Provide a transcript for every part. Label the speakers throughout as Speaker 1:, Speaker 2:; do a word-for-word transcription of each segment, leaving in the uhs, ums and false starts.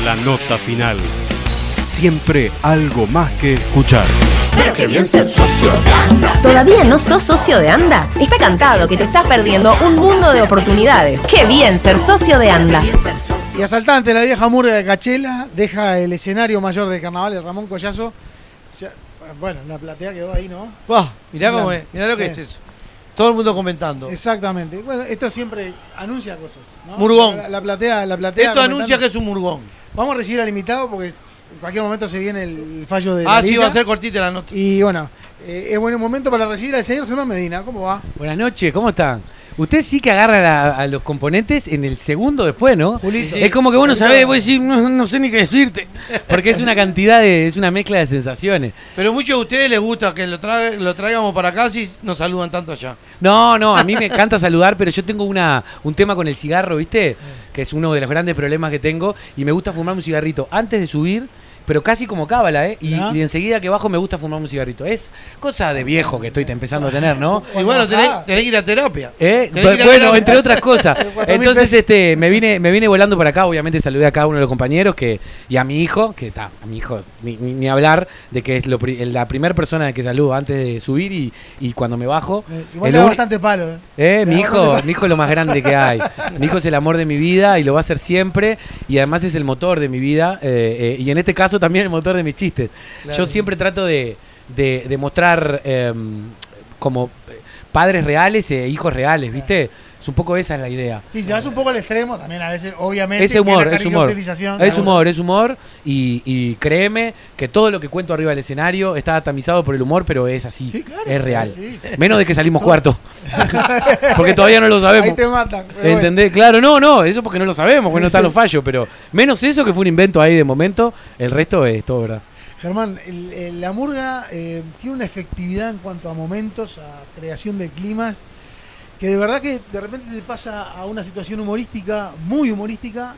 Speaker 1: La nota final. Siempre algo más que escuchar.
Speaker 2: Pero qué bien ser socio de ANDA. ¿Todavía no sos socio de ANDA? Está cantado que te estás perdiendo un mundo de oportunidades. Qué bien ser socio de ANDA.
Speaker 3: Y asaltante, la vieja murga de Cachela deja el escenario mayor del carnaval, el Ramón Collazo. Bueno, la platea quedó ahí, ¿no?
Speaker 4: Bah, mirá cómo es, mirá lo que
Speaker 3: eh.
Speaker 4: es eso. Todo el mundo comentando.
Speaker 3: Exactamente. Bueno, esto siempre anuncia cosas, ¿no?
Speaker 4: Murgón.
Speaker 3: La, la platea, la platea.
Speaker 4: Esto anuncia que es un murgón.
Speaker 3: Vamos a recibir al invitado porque en cualquier momento se viene el fallo de
Speaker 4: Ah,
Speaker 3: la
Speaker 4: sí,
Speaker 3: villa.
Speaker 4: va a ser cortita la nota.
Speaker 3: Y bueno, eh, es buen momento para recibir al señor Germán Medina. ¿Cómo va?
Speaker 5: Buenas noches, ¿cómo están? Usted sí que agarra la, a los componentes en el segundo después, ¿no?
Speaker 3: Julito.
Speaker 5: Es como que vos no sabés, vos decís, no, no sé ni qué decirte. Porque es una cantidad de, es una mezcla de sensaciones.
Speaker 4: Pero a muchos de ustedes les gusta que lo, tra lo traigamos para acá si nos saludan tanto allá.
Speaker 5: No, no, a mí me encanta saludar, pero yo tengo una, un tema con el cigarro, ¿viste? Que es uno de los grandes problemas que tengo. Y me gusta fumar un cigarrito antes de subir, pero casi como cábala, ¿eh? Y, y enseguida que bajo me gusta fumar un cigarrito. Es cosa de viejo que estoy empezando a tener, ¿no?
Speaker 4: Y bueno, tenés, tenés que ir a terapia.
Speaker 5: ¿Eh?
Speaker 4: Tenés que ir a
Speaker 5: Bueno,
Speaker 4: terapia.
Speaker 5: entre otras cosas. Entonces este me vine me vine volando para acá. Obviamente saludé a cada uno de los compañeros que y a mi hijo, que está, a mi hijo, ni, ni, ni hablar de que es lo, la primera persona que saludo antes de subir y, y cuando me bajo.
Speaker 3: Eh, igual le da bastante palo, ¿eh?
Speaker 5: Eh, mi hijo, mi hijo es lo más grande que hay. Mi hijo es el amor de mi vida y lo va a ser siempre. Y además es el motor de mi vida. Eh, eh, y en este caso también el motor de mis chistes. Claro. Yo siempre trato de, de, de mostrar eh, como padres reales e hijos reales, ¿viste? Es un poco esa es la idea.
Speaker 3: Sí, se vas un poco al extremo, también a veces, obviamente.
Speaker 5: Ese humor, es humor. Es
Speaker 3: seguro.
Speaker 5: humor, es humor. Y, y créeme que todo lo que cuento arriba del escenario está tamizado por el humor, pero es así. Sí, claro, es real. Sí. Menos de que salimos cuarto. Porque todavía no lo sabemos.
Speaker 3: Ahí te matan.
Speaker 5: ¿Entendés? Bueno. Claro, no, no, eso porque no lo sabemos, porque no están los fallos, pero menos eso que fue un invento ahí de momento, el resto es todo verdad.
Speaker 3: Germán, el, el, la murga eh, tiene una efectividad en cuanto a momentos, a creación de climas, que de verdad que de repente te pasa a una situación humorística, muy humorística,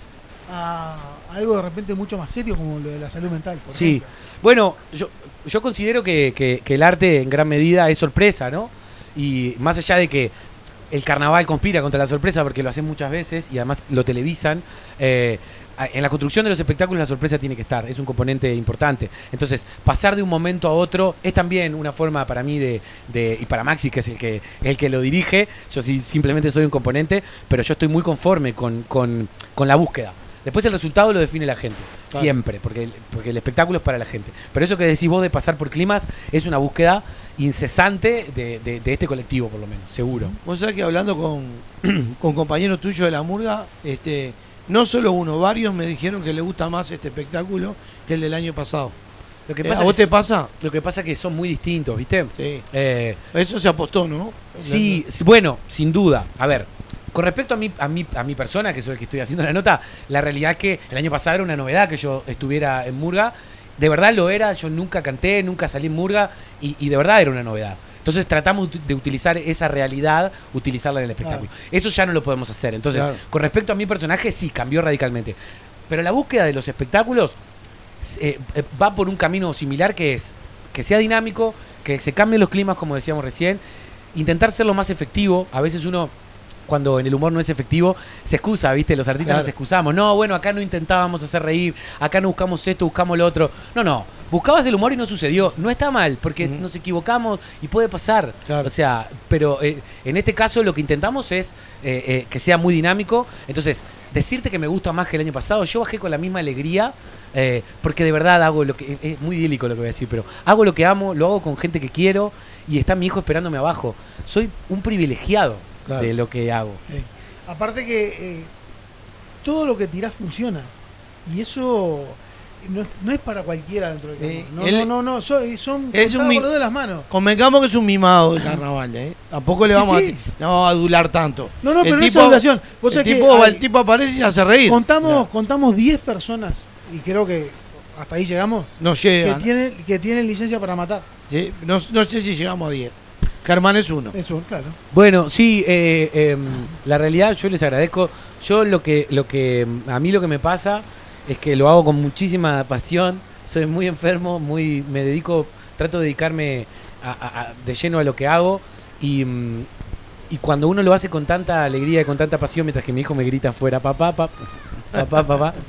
Speaker 3: a algo de repente mucho más serio como lo de la salud mental. Por
Speaker 5: sí,
Speaker 3: ejemplo.
Speaker 5: Bueno, yo, yo considero que, que, que el arte en gran medida es sorpresa, ¿no? Y más allá de que el carnaval conspira contra la sorpresa porque lo hacen muchas veces y además lo televisan, eh, en la construcción de los espectáculos la sorpresa tiene que estar, es un componente importante. Entonces, pasar de un momento a otro es también una forma para mí de, de y para Maxi, que es el que, el que lo dirige, yo sí, simplemente soy un componente, pero yo estoy muy conforme con, con, con la búsqueda. Después el resultado lo define la gente, claro. Siempre, porque, porque el espectáculo es para la gente. Pero eso que decís vos de pasar por climas es una búsqueda incesante de, de, de este colectivo, por lo menos, seguro.
Speaker 4: Vos sabés que hablando con, con compañeros tuyos de la murga, este... no solo uno, varios me dijeron que les gusta más este espectáculo que el del año pasado.
Speaker 5: Lo que
Speaker 4: eh,
Speaker 5: pasa
Speaker 4: ¿A vos
Speaker 5: que
Speaker 4: te pasa?
Speaker 5: Lo que pasa es que son muy distintos, ¿viste?
Speaker 4: Sí.
Speaker 5: Eh,
Speaker 4: Eso se apostó, ¿no?
Speaker 5: Sí, bueno, sin duda. A ver, con respecto a mi, a mi, a mi persona, que soy el que estoy haciendo la nota, la realidad es que el año pasado era una novedad que yo estuviera en murga. De verdad lo era, yo nunca canté, nunca salí en murga y, y de verdad era una novedad. Entonces tratamos de utilizar esa realidad, utilizarla en el espectáculo. Claro. Eso ya no lo podemos hacer. Entonces, claro. Con respecto a mi personaje, sí, cambió radicalmente. Pero la búsqueda de los espectáculos eh, va por un camino similar, que es que sea dinámico, que se cambien los climas, como decíamos recién, intentar ser lo más efectivo. A veces uno, cuando en el humor no es efectivo, se excusa, ¿viste? Los artistas claro. Nos excusamos. No, bueno, acá no intentábamos hacer reír, acá no buscamos esto, buscamos lo otro. No, no. Buscabas el humor y no sucedió. No está mal, porque uh-huh. Nos equivocamos y puede pasar. Claro. O sea, pero eh, en este caso lo que intentamos es eh, eh, que sea muy dinámico. Entonces, decirte que me gusta más que el año pasado, yo bajé con la misma alegría, eh, porque de verdad hago lo que... Es muy idílico lo que voy a decir, pero hago lo que amo, lo hago con gente que quiero y está mi hijo esperándome abajo. Soy un privilegiado. Claro. De lo que hago.
Speaker 3: Sí. Aparte que eh, todo lo que tirás funciona. Y eso no, no es para cualquiera dentro del carnaval. Eh, no, él, no, no, no, son, son
Speaker 4: es un mi,
Speaker 3: de las manos.
Speaker 4: Convengamos que es un mimado de carnaval, ¿eh? Tampoco le vamos, sí, sí. A, no vamos a adular tanto.
Speaker 3: No, no,
Speaker 4: el
Speaker 3: pero
Speaker 4: tipo,
Speaker 3: no es adulación. Vos
Speaker 4: el,
Speaker 3: que
Speaker 4: tipo,
Speaker 3: hay,
Speaker 4: el tipo aparece y hace reír.
Speaker 3: Contamos,
Speaker 4: no.
Speaker 3: contamos diez personas, y creo que hasta ahí llegamos.
Speaker 4: No llegan.
Speaker 3: Que tienen, que tienen licencia para matar.
Speaker 4: Sí, no, no sé si llegamos a diez. Germán es uno.
Speaker 3: Es uno, claro.
Speaker 5: Bueno, sí, eh, eh, la realidad yo les agradezco. Yo lo que, lo que, a mí lo que me pasa es que lo hago con muchísima pasión. Soy muy enfermo, muy, me dedico, trato de dedicarme a, a, a, de lleno a lo que hago y, y cuando uno lo hace con tanta alegría y con tanta pasión, mientras que mi hijo me grita afuera, papá, papá, papá, papá,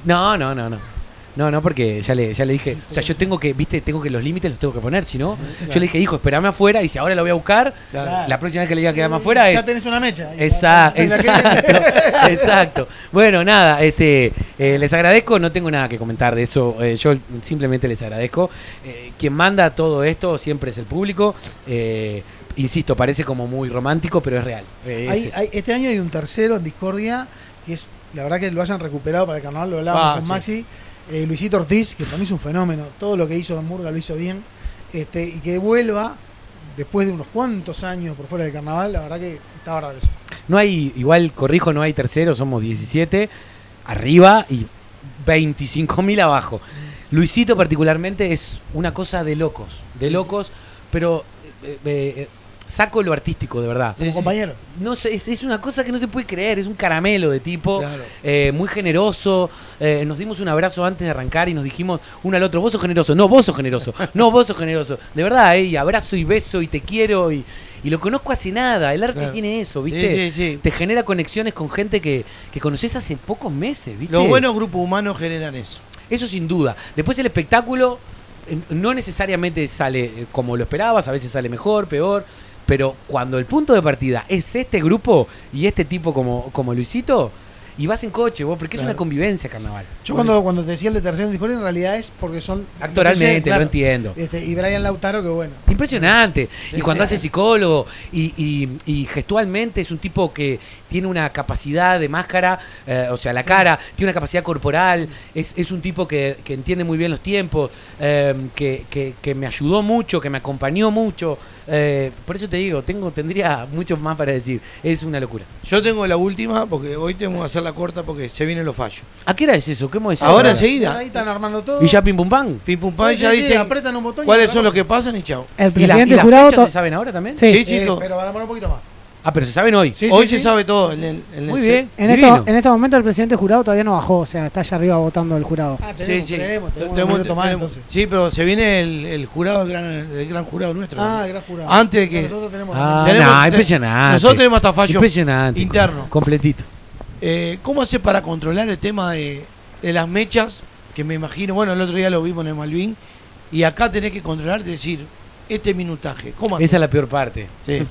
Speaker 5: No, no, no, no. No, no, porque ya le, ya le dije, o sea, yo tengo que, viste, tengo que los límites los tengo que poner, si no, yo le dije, hijo, esperame afuera y si ahora lo voy a buscar,
Speaker 4: Claro.
Speaker 5: la próxima vez que le diga quedarme afuera
Speaker 3: Ya
Speaker 5: es...
Speaker 3: tenés una mecha.
Speaker 5: Exacto, exacto, exacto. Bueno, nada, este, eh, les agradezco, no tengo nada que comentar de eso, eh, yo simplemente les agradezco. Eh, quien manda todo esto siempre es el público, eh, insisto, parece como muy romántico, pero es real. Eh, es
Speaker 3: Hay-
Speaker 5: eso.
Speaker 3: hay- este año hay un tercero en Discordia, que es, la verdad que lo hayan recuperado para el carnaval, lo hablábamos
Speaker 4: Ah,
Speaker 3: con
Speaker 4: sí.
Speaker 3: Maxi. Eh, Luisito Ortiz, que para mí es un fenómeno, todo lo que hizo en Murga lo hizo bien, este, y que vuelva después de unos cuantos años por fuera del carnaval, la verdad que está bárbaro eso.
Speaker 5: No hay, igual corrijo, no hay tercero, somos diecisiete arriba y veinticinco mil abajo. Luisito particularmente es una cosa de locos, de locos, pero eh, eh, saco lo artístico, de verdad.
Speaker 3: Como compañero.
Speaker 5: No sé, es, es una cosa que no se puede creer, es un caramelo de tipo,
Speaker 4: Claro.
Speaker 5: eh, muy generoso. Eh, nos dimos un abrazo antes de arrancar y nos dijimos uno al otro, vos sos generoso, no, vos sos generoso, no, vos sos generoso. De verdad, eh, y abrazo y beso y te quiero y, y lo conozco hace nada. El arte
Speaker 4: Claro.
Speaker 5: tiene eso, ¿viste?
Speaker 4: Sí, sí, sí.
Speaker 5: Te genera conexiones con gente que, que conoces hace pocos meses, ¿viste?
Speaker 4: Los buenos grupos humanos generan eso.
Speaker 5: Eso sin duda. Después el espectáculo eh, no necesariamente sale eh, como lo esperabas, a veces sale mejor, peor, pero cuando el punto de partida es este grupo y este tipo como, como Luisito, y vas en coche vos, porque es
Speaker 4: Claro.
Speaker 5: una convivencia carnaval.
Speaker 3: Yo cuando, cuando te decía el de tercero en Discordia, en realidad es porque son...
Speaker 5: Actoralmente,
Speaker 3: claro.
Speaker 5: lo entiendo.
Speaker 3: Este, y Brian Lautaro, que bueno.
Speaker 5: Impresionante.
Speaker 4: Sí,
Speaker 5: y cuando
Speaker 4: sí.
Speaker 5: hace psicólogo y, y- y gestualmente es un tipo que tiene una capacidad de máscara, eh, o sea, la cara, tiene una capacidad corporal, es, es un tipo que, que entiende muy bien los tiempos, eh, que, que- que me ayudó mucho, que me acompañó mucho. Eh, por eso te digo, tengo, tendría mucho más para decir. Es una locura.
Speaker 4: Yo tengo la última, porque hoy tengo que hacer la corta porque se vienen los fallos.
Speaker 5: ¿A qué hora es eso? ¿Cómo es
Speaker 4: Ahora
Speaker 5: eso?
Speaker 4: enseguida.
Speaker 3: Ahí están armando todo.
Speaker 5: ¿Y ya pim pum pam?
Speaker 4: Pim pum pam,
Speaker 3: Sí,
Speaker 4: ya
Speaker 3: sí, sí,
Speaker 4: dicen
Speaker 3: apretan un botón y
Speaker 4: cuáles
Speaker 3: otra
Speaker 4: son los
Speaker 3: cosa.
Speaker 4: que pasan y chao.
Speaker 5: ¿Y,
Speaker 6: El
Speaker 5: la-
Speaker 6: presidente
Speaker 5: y las
Speaker 6: jurado...
Speaker 5: fechas
Speaker 6: to-
Speaker 5: se saben ahora también?
Speaker 6: Sí.
Speaker 4: Sí,
Speaker 3: Eh,
Speaker 4: chicos.
Speaker 3: pero va a demorar un poquito más.
Speaker 5: Ah, pero se saben hoy.
Speaker 3: Sí,
Speaker 4: Hoy
Speaker 3: sí,
Speaker 4: se
Speaker 3: sí.
Speaker 4: sabe todo. En el, en el
Speaker 5: Muy
Speaker 4: set.
Speaker 5: bien.
Speaker 6: En,
Speaker 5: Divino.
Speaker 6: esto, en este momento el presidente jurado todavía no bajó, o sea, está allá arriba votando el jurado.
Speaker 3: Ah,
Speaker 4: Sí,
Speaker 3: tenemos,
Speaker 4: sí.
Speaker 3: tenemos, tenemos,
Speaker 4: Tenemos-
Speaker 3: un minuto más,
Speaker 4: tenemos-
Speaker 3: entonces.
Speaker 4: sí, pero se viene el, el jurado, el gran, el gran jurado nuestro.
Speaker 3: Ah, gran jurado.
Speaker 4: Antes de que-
Speaker 3: Nosotros tenemos
Speaker 5: Ah,
Speaker 3: también.
Speaker 4: Tenemos-
Speaker 5: no,
Speaker 4: te-
Speaker 5: impresionante.
Speaker 4: nosotros tenemos hasta fallos
Speaker 5: Impresionante.
Speaker 4: internos.
Speaker 5: Completito.
Speaker 4: Eh, ¿Cómo hace para controlar el tema de, de las mechas? Que me imagino, bueno, el otro día lo vimos en el Malvin, y acá tenés que controlar, decir, este minutaje. ¿Cómo hace?
Speaker 5: Esa es la peor parte.
Speaker 4: Sí.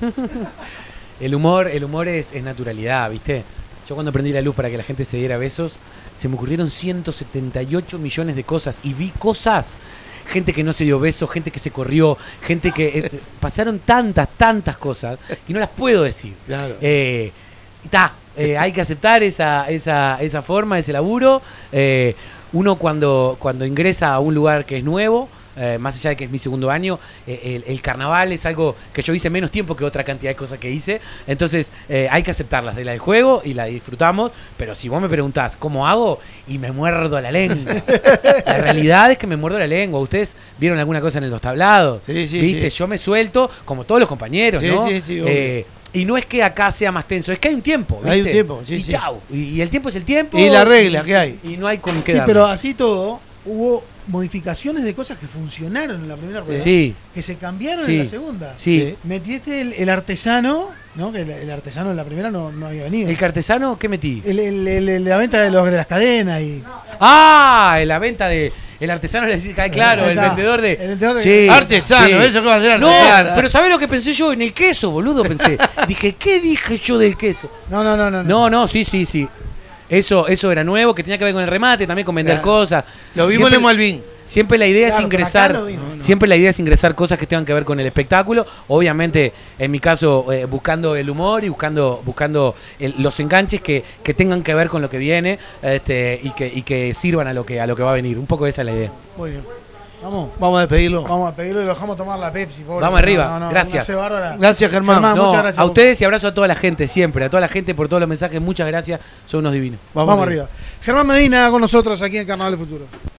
Speaker 5: El humor, el humor es, es naturalidad, ¿viste? Yo cuando prendí la luz para que la gente se diera besos, se me ocurrieron ciento setenta y ocho millones de cosas y vi cosas. Gente que no se dio besos, gente que se corrió, gente que... eh, pasaron tantas, tantas cosas que no las puedo decir.
Speaker 4: Claro.
Speaker 5: Eh, y ta, eh, hay que aceptar esa, esa, esa forma, ese laburo. Eh, uno cuando, cuando ingresa a un lugar que es nuevo, eh, más allá de que es mi segundo año, eh, el, el carnaval es algo que yo hice menos tiempo que otra cantidad de cosas que hice. Entonces eh, hay que aceptar las reglas del juego y la disfrutamos. Pero si vos me preguntás cómo hago, y me muerdo la lengua. La realidad es que me muerdo la lengua. Ustedes vieron alguna cosa en el Dos Tablados.
Speaker 4: Sí, sí,
Speaker 5: ¿Viste?
Speaker 4: sí.
Speaker 5: Yo me suelto, como todos los compañeros,
Speaker 4: Sí,
Speaker 5: ¿no?
Speaker 4: sí, sí, obvio.
Speaker 5: Eh, y no es que acá sea más tenso, es que hay un tiempo. ¿viste?
Speaker 4: Hay un tiempo, sí,
Speaker 5: y
Speaker 4: sí.
Speaker 5: chau. Y, y el tiempo es el tiempo.
Speaker 4: Y la regla que hay.
Speaker 5: Y no hay con qué
Speaker 3: Sí,
Speaker 5: darle.
Speaker 3: pero así todo, hubo modificaciones de cosas que funcionaron en la primera rueda,
Speaker 5: Sí,
Speaker 3: que se cambiaron
Speaker 5: Sí.
Speaker 3: en la segunda.
Speaker 5: sí.
Speaker 3: Metiste el, el artesano, ¿no? Que el, el artesano en la primera no, no había venido.
Speaker 5: ¿El cartesano qué metí?
Speaker 3: El- el- el- el- la venta de, los, de las cadenas y...
Speaker 5: Ah, en la venta de... El artesano, le decía, claro,
Speaker 3: Ahí
Speaker 5: el
Speaker 3: está.
Speaker 5: vendedor de...
Speaker 3: El vendedor de-
Speaker 5: Sí,
Speaker 4: Artesano,
Speaker 5: sí.
Speaker 4: eso que va a ser
Speaker 5: No,
Speaker 4: artesano.
Speaker 5: pero ¿sabés lo que pensé yo? En el queso, boludo, pensé. Dije, ¿qué dije yo del queso?
Speaker 3: No, no, no, no.
Speaker 5: No, no, sí, sí, sí. Eso, eso era nuevo, que tenía que ver con el remate, también con vender
Speaker 4: Claro.
Speaker 5: cosas.
Speaker 4: Lo vimos
Speaker 5: Siempre-
Speaker 4: en el Malvin.
Speaker 5: Siempre la idea
Speaker 3: Claro,
Speaker 5: es
Speaker 3: pero
Speaker 5: ingresar,
Speaker 3: acá no vino.
Speaker 5: siempre la idea es ingresar cosas que tengan que ver con el espectáculo. Obviamente, en mi caso, eh, buscando el humor y buscando, buscando el- los enganches que, que tengan que ver con lo que viene, este, y que, y que sirvan a lo que, a lo que va a venir. Un poco esa es la idea.
Speaker 4: Muy bien.
Speaker 3: Vamos.
Speaker 4: Vamos a despedirlo.
Speaker 3: Vamos a pedirlo y lo dejamos tomar la Pepsi. pobre.
Speaker 5: Vamos arriba,
Speaker 3: No, no, no,
Speaker 5: gracias.
Speaker 3: no hace bárbara.
Speaker 4: Gracias, Germán.
Speaker 3: Germán,
Speaker 5: No,
Speaker 3: muchas gracias.
Speaker 5: a ustedes y abrazo a toda la gente, siempre, a toda la gente por todos los mensajes. Muchas gracias, son unos divinos.
Speaker 3: Vamos, arriba. Germán Medina con nosotros aquí en Carnaval del Futuro.